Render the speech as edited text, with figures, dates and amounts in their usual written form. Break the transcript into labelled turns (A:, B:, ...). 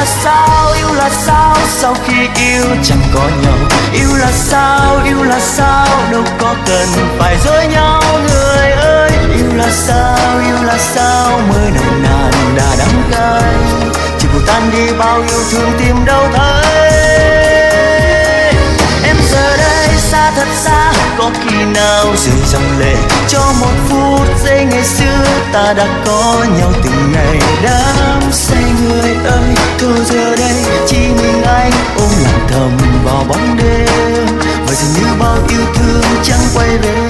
A: yêu là sao, sau khi yêu chẳng có nhau. Yêu là sao, đâu có cần phải dối nhau người ơi. Yêu là sao, mới nồng nàn đã đắng cay, chỉ buồn tan đi bao yêu thương tìm đâu thấy. Em giờ đây xa thật xa, có khi nào rơi dòng lệ cho một phút giây ngày xưa ta đã có nhau từng ngày. Đắm say người ơi, thôi giờ đây chỉ mình anh ôm lặng thầm vào bóng đêm, và dường như bao yêu thương chẳng quay về.